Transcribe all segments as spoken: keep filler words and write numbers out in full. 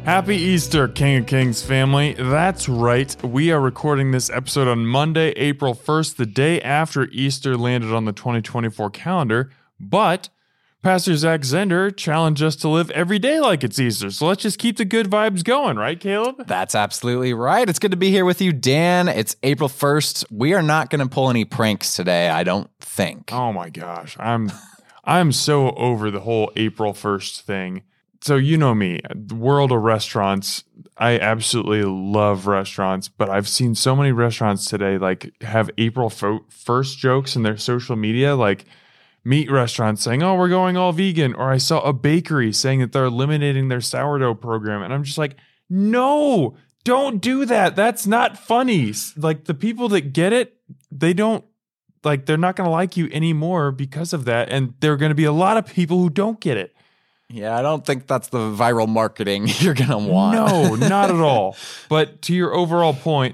Happy Easter, King of Kings family. That's right. We are recording this episode on Monday, April first, the day after Easter landed on the twenty twenty-four calendar. But Pastor Zach Zender challenged us to live every day like it's Easter. So let's just keep the good vibes going, right, Caleb? That's absolutely right. It's good to be here with you, Dan. It's April first. We are not going to pull any pranks today, I don't think. Oh my gosh. I'm I'm so over the whole April first thing. So you know me, the world of restaurants, I absolutely love restaurants, but I've seen so many restaurants today like have April first jokes in their social media, like meat restaurants saying, oh, we're going all vegan. Or I saw a bakery saying that they're eliminating their sourdough program. And I'm just like, no, don't do that. That's not funny. Like the people that get it, they don't like, they're not going to like you anymore because of that. And there are going to be a lot of people who don't get it. Yeah, I don't think that's the viral marketing you're going to want. No, not at all. But to your overall point,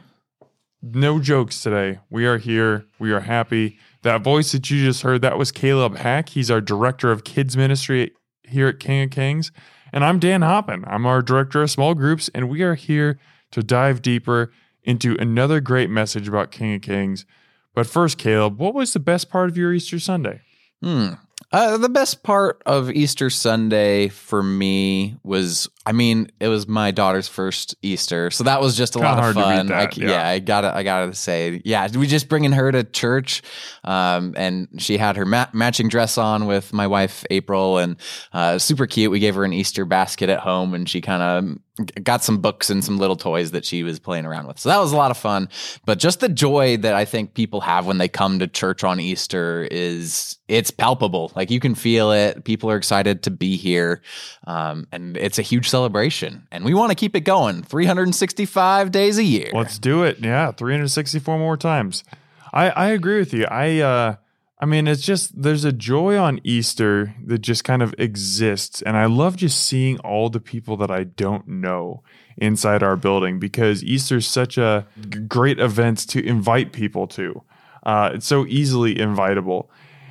no jokes today. We are here. We are happy. That voice that you just heard, that was Caleb Hack. He's our director of kids ministry here at King of Kings. And I'm Dan Hoppin. I'm our director of small groups, and we are here to dive deeper into another great message about King of Kings. But first, Caleb, what was the best part of your Easter Sunday? Hmm. Uh, the best part of Easter Sunday for me was, I mean, it was my daughter's first Easter, so that was just a Kinda lot of fun. that, I, yeah. yeah, I gotta, I gotta say, yeah, we just bringing her to church, um, and she had her ma- matching dress on with my wife April, and uh, super cute. We gave her an Easter basket at home, and she kind of got some books and some little toys that she was playing around with. So that was a lot of fun. But just the joy that I think people have when they come to church on Easter is, it's palpable. Like you can feel it. People are excited to be here. Um, and it's a huge celebration. And we want to keep it going three hundred sixty-five days a year. Let's do it. Yeah, three hundred sixty-four more times. I, I agree with you. I uh I mean, it's just, there's a joy on Easter that just kind of exists. And I love just seeing all the people that I don't know inside our building because Easter's such a g- great event to invite people to. Uh, it's so easily invitable.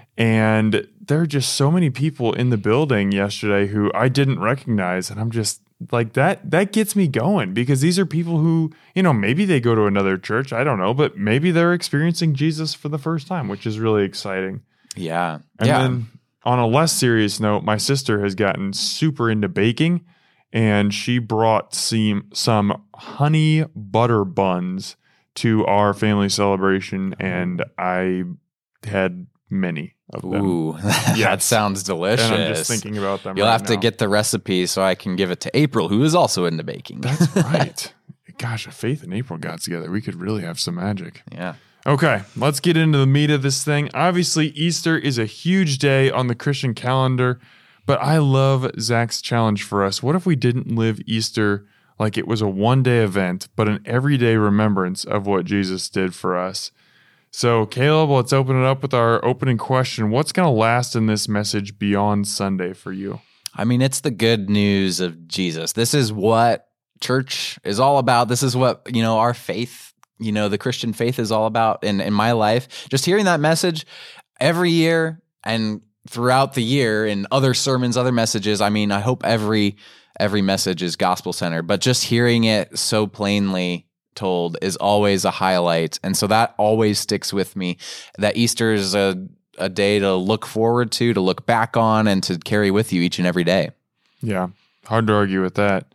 And there are just so many people in the building yesterday who I didn't recognize. And I'm just like, that, that gets me going because these are people who, you know, maybe they go to another church. I don't know, but maybe they're experiencing Jesus for the first time, which is really exciting. Yeah. And yeah. then on a less serious note, my sister has gotten super into baking and she brought some, some honey butter buns to our family celebration. And I had many of them. Ooh, that Yes. sounds delicious. And I'm just thinking about them You'll right have to now. get the recipe so I can give it to April, who is also into baking. That's right. Gosh, if Faith and April got together, we could really have some magic. Yeah. Okay, let's get into the meat of this thing. Obviously, Easter is a huge day on the Christian calendar, but I love Zach's challenge for us. What if we didn't live Easter like it was a one-day event, but an everyday remembrance of what Jesus did for us? So, Caleb, let's open it up with our opening question. What's going to last in this message beyond Sunday for you? I mean, it's the good news of Jesus. This is what church is all about. This is what, you know, our faith, you know, the Christian faith is all about in, in my life. Just hearing that message every year and throughout the year in other sermons, other messages. I mean, I hope every every message is gospel centered, but just hearing it so plainly told is always a highlight. And so that always sticks with me, that Easter is a, a day to look forward to, to look back on, and to carry with you each and every day. Yeah, hard to argue with that.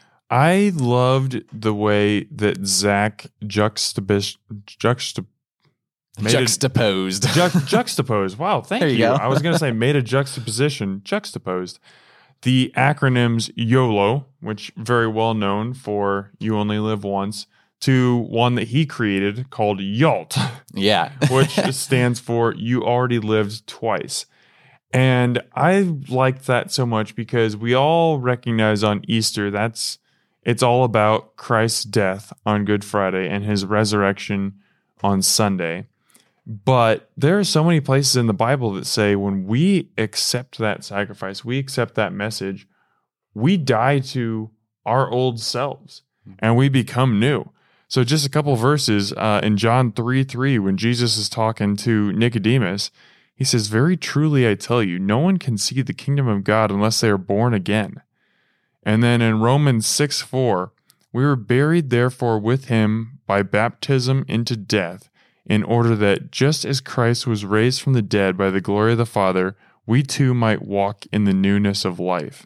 I loved the way that Zach juxtaposed, juxtap- made Juxtaposed. A, ju- juxtaposed. Wow, thank There you. you go. I was going to say made a juxtaposition, juxtaposed. The acronyms YOLO, which very well known for You Only Live Once, to one that he created called YALT, Yeah. which stands for You Already Lived Twice. And I liked that so much because we all recognize on Easter that's it's all about Christ's death on Good Friday and his resurrection on Sunday. But there are so many places in the Bible that say when we accept that sacrifice, we accept that message, we die to our old selves and we become new. So just a couple verses uh, in John three three, when Jesus is talking to Nicodemus, he says, "Very truly I tell you, no one can see the kingdom of God unless they are born again." And then in Romans six four, we were buried therefore with him by baptism into death, in order that just as Christ was raised from the dead by the glory of the Father, we too might walk in the newness of life.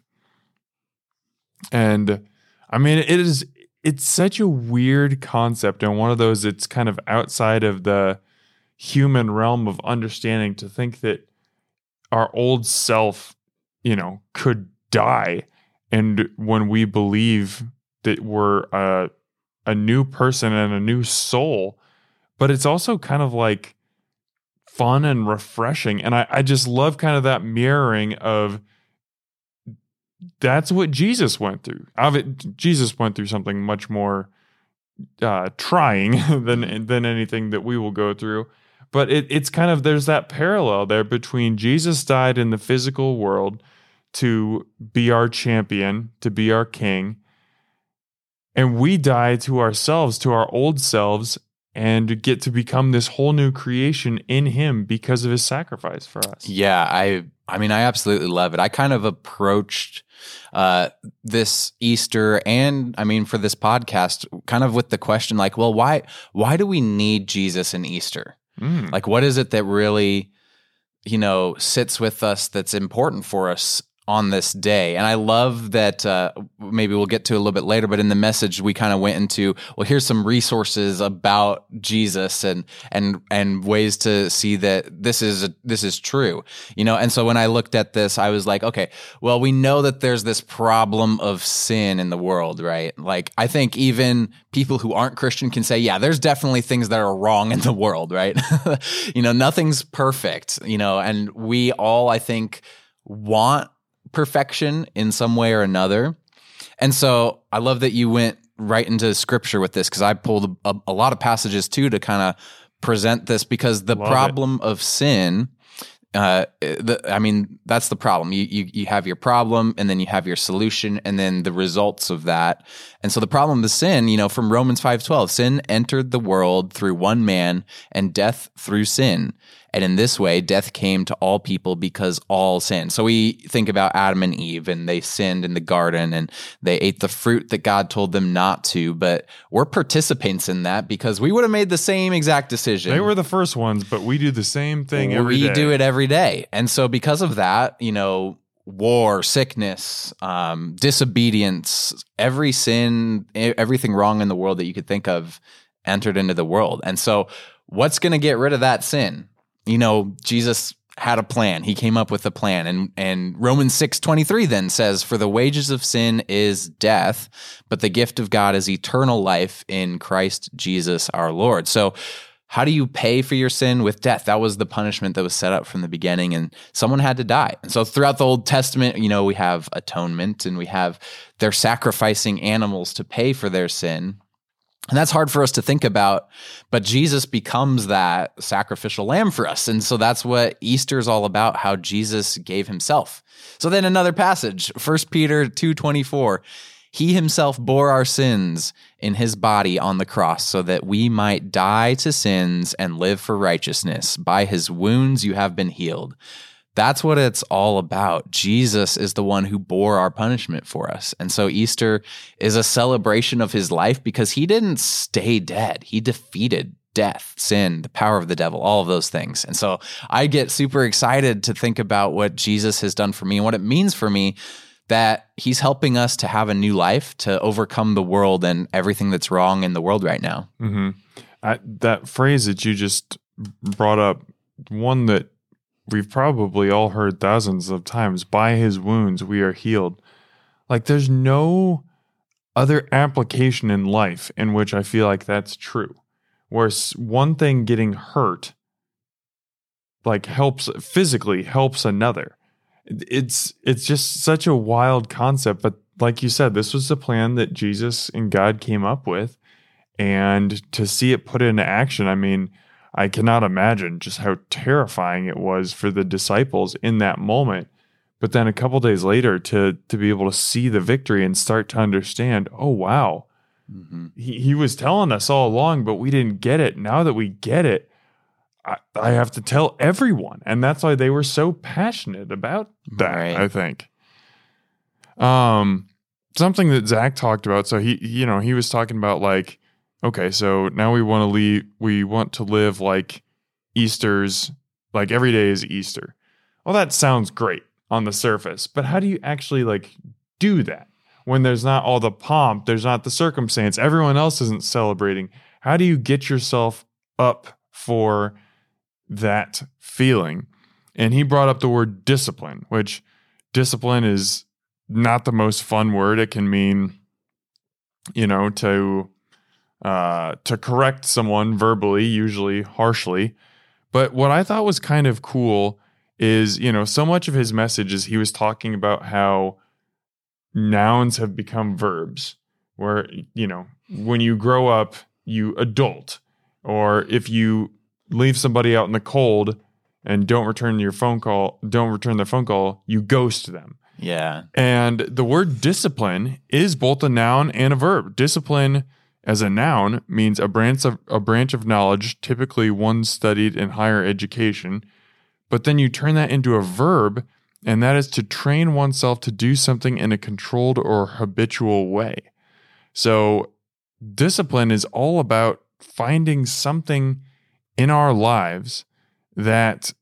And I mean, it is, it's such a weird concept, and one of those that's kind of outside of the human realm of understanding, to think that our old self, you know, could die. And when we believe that we're a, a new person and a new soul, but it's also kind of like fun and refreshing. And I, I just love kind of that mirroring of, that's what Jesus went through. Jesus went through something much more uh, trying than than anything that we will go through. But it, it's kind of, there's that parallel there between Jesus died in the physical world to be our champion, to be our king, and we die to ourselves, to our old selves, and get to become this whole new creation in him because of his sacrifice for us. Yeah, I I mean, I absolutely love it. I kind of approached uh, this Easter, and I mean, for this podcast, kind of with the question like, well, why why do we need Jesus in Easter? Mm. Like, what is it that really, you know, sits with us that's important for us on this day? And I love that, uh, maybe we'll get to a little bit later, but in the message we kind of went into, well, here's some resources about Jesus and and and ways to see that this is a, this is true, you know. And so when I looked at this, I was like, okay, well, we know that there's this problem of sin in the world, right? Like, I think even people who aren't Christian can say, yeah, there's definitely things that are wrong in the world, right? You know, nothing's perfect, you know, and we all, I think, want perfection in some way or another. And so I love that you went right into scripture with this, because I pulled a, a lot of passages too to kind of present this, because the love problem it. of sin, uh, the, I mean, that's the problem. You, you you have your problem, and then you have your solution, and then the results of that. And so the problem of sin, you know, from Romans five twelve, sin entered the world through one man, and death through sin. And in this way, death came to all people because all sinned. So we think about Adam and Eve, and they sinned in the garden, and they ate the fruit that God told them not to. But we're participants in that, because we would have made the same exact decision. They were the first ones, but we do the same thing every we day. We do it every day. And so because of that, you know, war, sickness, um, disobedience, every sin, everything wrong in the world that you could think of entered into the world. And so what's going to get rid of that sin? You know, Jesus had a plan. He came up with a plan. And and Romans six twenty-three then says, for the wages of sin is death, but the gift of God is eternal life in Christ Jesus our Lord. So how do you pay for your sin? With death. That was the punishment that was set up from the beginning, and someone had to die. And so throughout the Old Testament, you know, we have atonement, and we have they're sacrificing animals to pay for their sin. And that's hard for us to think about, but Jesus becomes that sacrificial lamb for us. And so that's what Easter is all about, how Jesus gave himself. So then another passage, First Peter two twenty-four, he himself bore our sins in his body on the cross, so that we might die to sins and live for righteousness. By his wounds you have been healed. That's what it's all about. Jesus is the one who bore our punishment for us. And so Easter is a celebration of his life, because he didn't stay dead. He defeated death, sin, the power of the devil, all of those things. And so I get super excited to think about what Jesus has done for me and what it means for me, that he's helping us to have a new life, to overcome the world and everything that's wrong in the world right now. Mm-hmm. I, that phrase that you just brought up, one that we've probably all heard thousands of times, by his wounds we are healed. Like, there's no other application in life in which I feel like that's true. Where one thing getting hurt, like, helps physically, helps another. It's it's just such a wild concept. But like you said, this was the plan that Jesus and God came up with. And to see it put into action, I mean, I cannot imagine just how terrifying it was for the disciples in that moment. But then a couple days later, to to be able to see the victory and start to understand, oh, wow, mm-hmm. he, he was telling us all along, but we didn't get it. Now that we get it, I, I have to tell everyone. And that's why they were so passionate about that, right. I think. Um, something that Zach talked about. So he, you know, he was talking about like, okay, so now we want to leave, we want to live like Easter's, like every day is Easter. Well, that sounds great on the surface, but how do you actually like do that when there's not all the pomp, there's not the circumstance, everyone else isn't celebrating? How do you get yourself up for that feeling? And he brought up the word discipline, which discipline is not the most fun word. It can mean, you know, to uh, to correct someone verbally, usually harshly. But what I thought was kind of cool is, you know, so much of his message is he was talking about how nouns have become verbs, where, you know, when you grow up, you adult, or if you leave somebody out in the cold and don't return your phone call, don't return their phone call, you ghost them. Yeah. And the word discipline is both a noun and a verb. Discipline as a noun means a branch of a branch of knowledge, typically one studied in higher education. But then you turn that into a verb, and that is to train oneself to do something in a controlled or habitual way. So discipline is all about finding something in our lives that,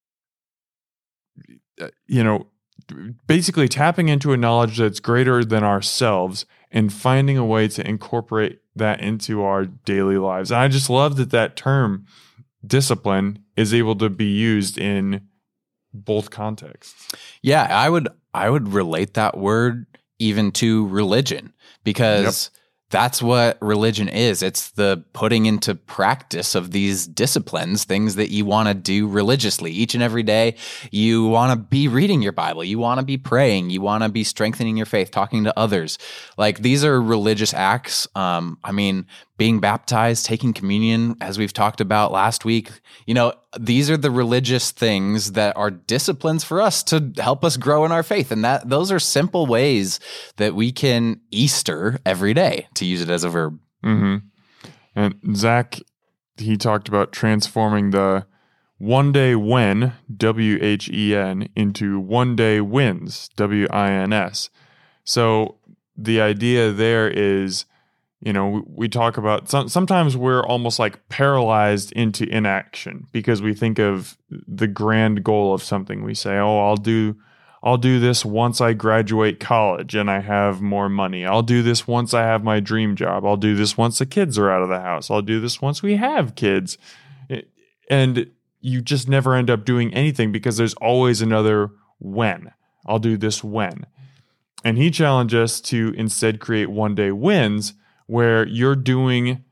you know, basically tapping into a knowledge that's greater than ourselves and finding a way to incorporate that into our daily lives. And I just love that that term discipline is able to be used in both contexts. Yeah, I would I would relate that word even to religion, because yep. that's what religion is. It's the putting into practice of these disciplines, things that you want to do religiously each and every day. You want to be reading your Bible. You want to be praying. You want to be strengthening your faith, talking to others. Like, these are religious acts. Um, I mean, being baptized, taking communion, as we've talked about last week, you know, these are the religious things that are disciplines for us to help us grow in our faith. And that those are simple ways that we can Easter every day, to use it as a verb. Mm-hmm. And Zach, he talked about transforming the one day when, W H E N, into one day wins, W I N S. So the idea there is, you know, we, we talk about some, sometimes we're almost like paralyzed into inaction because we think of the grand goal of something. We say, "Oh, I'll do, I'll do this once I graduate college and I have more money. I'll do this once I have my dream job. I'll do this once the kids are out of the house. I'll do this once we have kids." And you just never end up doing anything because there's always another when. I'll do this when. And he challenged us to instead create one day wins, where you're doing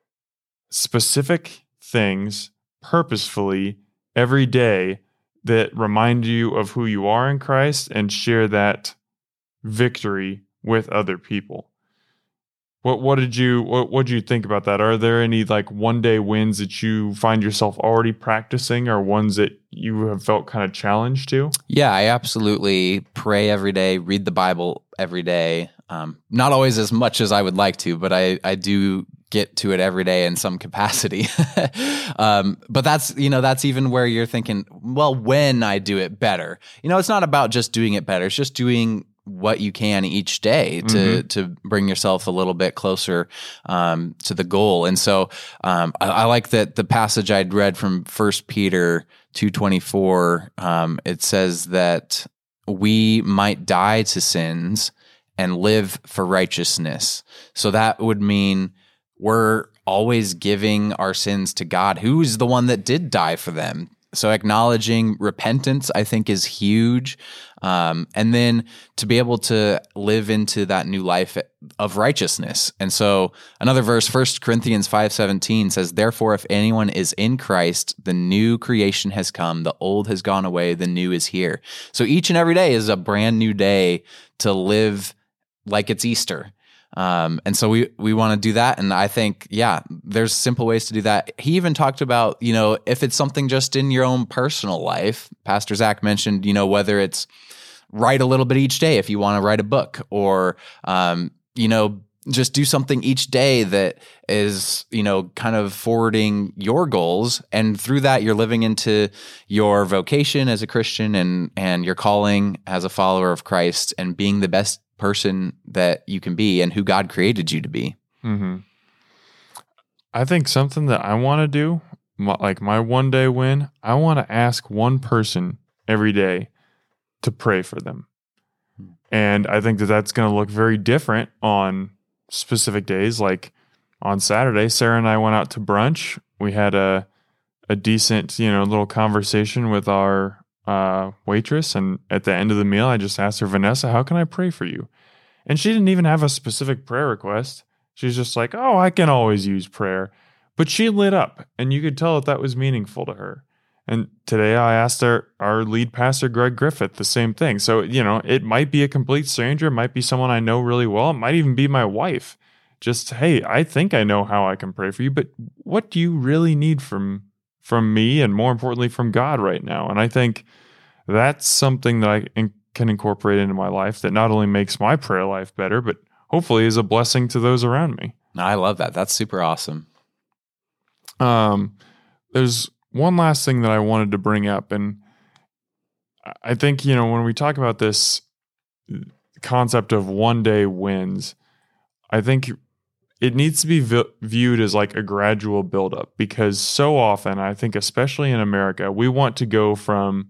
specific things purposefully every day that remind you of who you are in Christ and share that victory with other people. What what did you what what did you think about that? Are there any like one day wins that you find yourself already practicing, or ones that you have felt kind of challenged to? Yeah, I absolutely pray every day, read the Bible every day. Um, not always as much as I would like to, but I, I do get to it every day in some capacity. um, but that's, you know, that's even where you're thinking, well, when I do it better, you know, it's not about just doing it better. It's just doing what you can each day to, mm-hmm. to bring yourself a little bit closer um, to the goal. And so um, I, I like that the passage I'd read from First Peter two twenty-four, um, it says that we might die to sins and live for righteousness. So that would mean we're always giving our sins to God, who's the one that did die for them. So acknowledging repentance, I think, is huge. Um, and then to be able to live into that new life of righteousness. And so another verse, First Corinthians five seventeen says, "Therefore, if anyone is in Christ, the new creation has come, the old has gone away, the new is here." So each and every day is a brand new day to live like it's Easter. Um, and so we, we want to do that. And I think, yeah, there's simple ways to do that. He even talked about, you know, if it's something just in your own personal life, Pastor Zach mentioned, you know, whether it's write a little bit each day, if you want to write a book, or, um, you know, just do something each day that is, you know, kind of forwarding your goals. And through that, you're living into your vocation as a Christian and, and your calling as a follower of Christ and being the best person that you can be and who God created you to be. Mm-hmm. I think something that I want to do, my, like my one day win, I want to ask one person every day to pray for them. And I think that that's going to look very different on specific days. Like on Saturday, Sarah and I went out to brunch. We had a a decent, you know, little conversation with our uh, waitress. And at the end of the meal, I just asked her, Vanessa, how can I pray for you? And she didn't even have a specific prayer request. She's just like, oh, I can always use prayer. But she lit up, and you could tell that that was meaningful to her. And today I asked our, our lead pastor, Greg Griffith, the same thing. So, you know, it might be a complete stranger. It might be someone I know really well. It might even be my wife. Just, hey, I think I know how I can pray for you, but what do you really need from from me, and more importantly, from God right now? And I think that's something that I in, can incorporate into my life that not only makes my prayer life better, but hopefully is a blessing to those around me. I love that. That's super awesome. Um, there's one last thing that I wanted to bring up, and I think, you know, when we talk about this concept of one day wins, I think it needs to be vi- viewed as like a gradual buildup, because so often, I think especially in America, we want to go from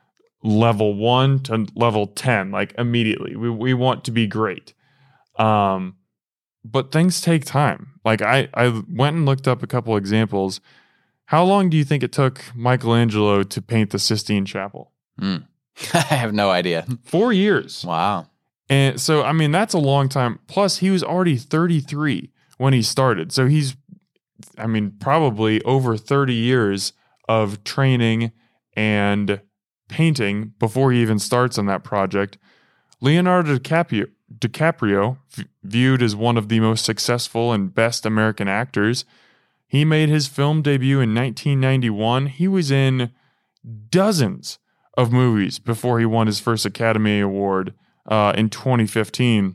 level one to level ten, like immediately. We we want to be great. Um, but things take time. Like I, I went and looked up a couple examples. How long do you think it took Michelangelo to paint the Sistine Chapel? Mm. I have no idea. Four years. Wow. And so, I mean, that's a long time. Plus, he was already thirty-three when he started. So he's, I mean, probably over thirty years of training and painting before he even starts on that project. Leonardo DiCaprio, DiCaprio, v- viewed as one of the most successful and best American actors, he made his film debut in nineteen ninety-one. He was in dozens of movies before he won his first Academy Award uh, in twenty fifteen.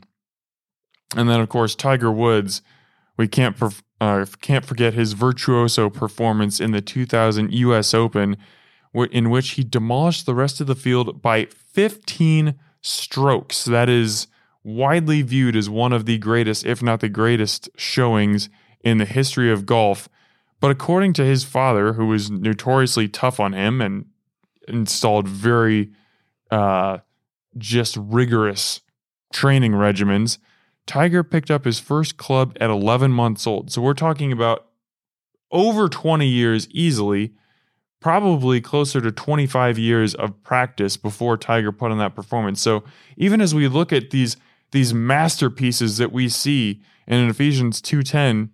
And then, of course, Tiger Woods, we can't perf- uh, can't forget his virtuoso performance in the two thousand U S Open, w- in which he demolished the rest of the field by fifteen strokes. That is widely viewed as one of the greatest, if not the greatest, showings in the history of golf. But according to his father, who was notoriously tough on him and installed very uh, just rigorous training regimens, Tiger picked up his first club at eleven months old. So we're talking about over twenty years easily, probably closer to twenty-five years of practice before Tiger put on that performance. So even as we look at these these masterpieces that we see, and in Ephesians two ten,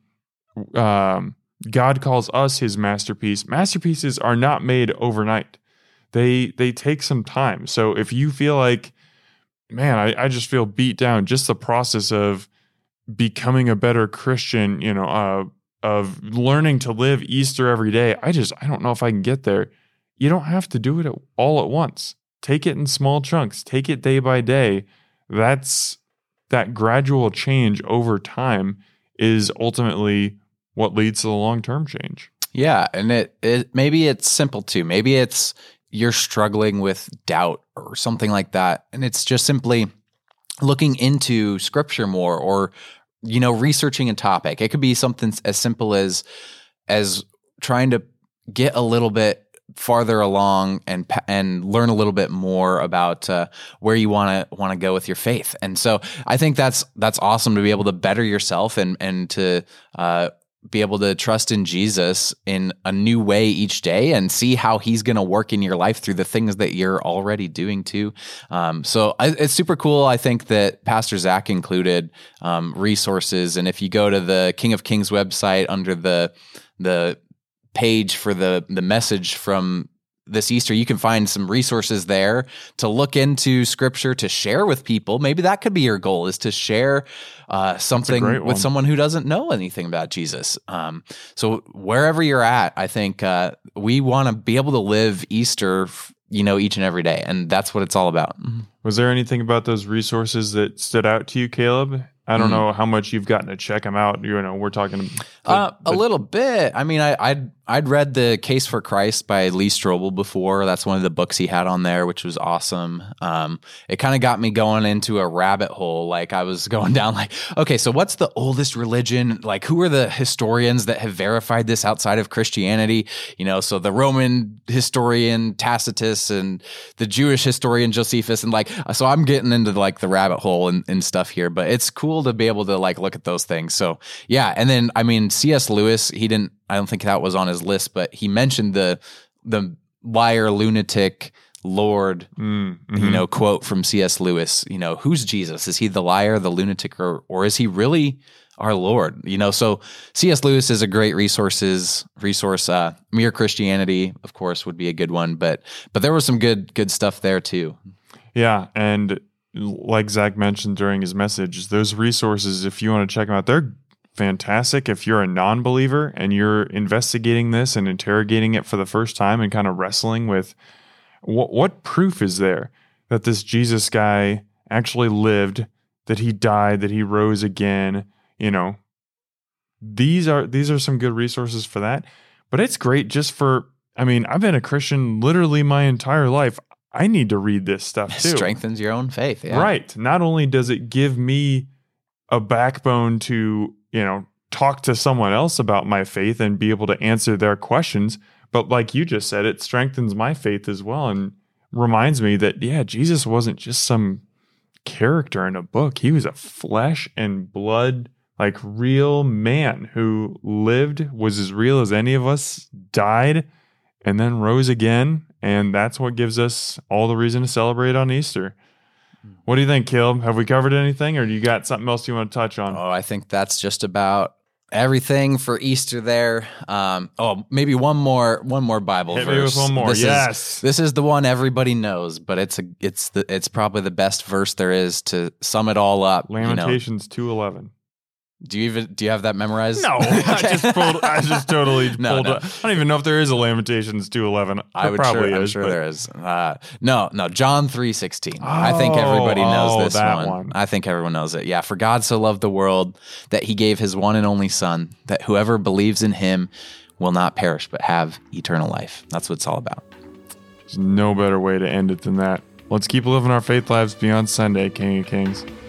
um, God calls us his masterpiece. Masterpieces are not made overnight. They they take some time. So if you feel like, man, I, I just feel beat down, just the process of becoming a better Christian, you know, uh, of learning to live Easter every day, I just, I don't know if I can get there. You don't have to do it all at once. Take it in small chunks. Take it day by day. That's, that gradual change over time is ultimately what leads to the long-term change. Yeah, and it, it maybe it's simple too. Maybe it's you're struggling with doubt or something like that, and it's just simply looking into scripture more, or you know, researching a topic. It could be something as simple as as trying to get a little bit farther along and and learn a little bit more about uh, where you want to want to go with your faith. And so I think that's that's awesome to be able to better yourself and and to uh, be able to trust in Jesus in a new way each day and see how he's going to work in your life through the things that you're already doing too. Um, so I, it's super cool. I think that Pastor Zach included um, resources. And if you go to the King of Kings website under the, the page for the, the message from this Easter, you can find some resources there to look into scripture, to share with people. Maybe that could be your goal, is to share uh, something with someone who doesn't know anything about Jesus. Um, so wherever you're at, I think uh, we want to be able to live Easter, you know, each and every day. And that's what it's all about. Was there anything about those resources that stood out to you, Caleb? I don't Mm. know how much you've gotten to check them out. You know, we're talking but, Uh, a but- little bit. I mean, I, I'd I'd read the Case for Christ by Lee Strobel before. That's one of the books he had on there, which was awesome. Um, it kind of got me going into a rabbit hole. Like I was going down, like, okay, so what's the oldest religion? Like, who are the historians that have verified this outside of Christianity? You know, so the Roman historian Tacitus and the Jewish historian Josephus, and like, so I'm getting into like the rabbit hole and, and stuff here. But it's cool to be able to like look at those things. So yeah, and then I mean, C S. Lewis, he didn't. I don't think that was on his list, but he mentioned the the liar, lunatic, Lord, Mm, mhm. you know, quote from C S. Lewis. You know, who's Jesus? Is he the liar, the lunatic, or or is he really our Lord? You know, so C S. Lewis is a great resources resource. Uh, Mere Christianity, of course, would be a good one, but but there was some good good stuff there too. Yeah, and like Zach mentioned during his message, those resources, if you want to check them out, they're fantastic. If you're a non-believer and you're investigating this and interrogating it for the first time and kind of wrestling with what, what proof is there that this Jesus guy actually lived, that he died, that he rose again, you know, these are these are some good resources for that. But it's great just for, I mean, I've been a Christian literally my entire life. I need to read this stuff It too. strengthens your own faith. Yeah. Right. Not only does it give me a backbone to, you know, talk to someone else about my faith and be able to answer their questions, but like you just said, it strengthens my faith as well and reminds me that, yeah, Jesus wasn't just some character in a book. He was a flesh and blood, like real man who lived, was as real as any of us, died, and then rose again. And that's what gives us all the reason to celebrate on Easter. What do you think, Caleb? Have we covered anything, or do you got something else you want to touch on? Oh, I think that's just about everything for Easter there. Um, oh, maybe one more one more Bible Hit verse. me with one more. This Yes. Is, this is the one everybody knows, but it's a it's the it's probably the best verse there is to sum it all up. you know. Lamentations two eleven. Do you even do you have that memorized? No, I Okay. just pulled. I just totally No, pulled. no. Up. I don't even know if there is a Lamentations two eleven. I would probably sure, I'm is. sure but there is. Uh, no, no, John three sixteen. I think everybody Oh, knows oh, this that one. one. I think everyone knows it. Yeah, for God so loved the world that he gave his one and only son, that whoever believes in him will not perish but have eternal life. That's what it's all about. There's no better way to end it than that. Let's keep living our faith lives beyond Sunday, King of Kings.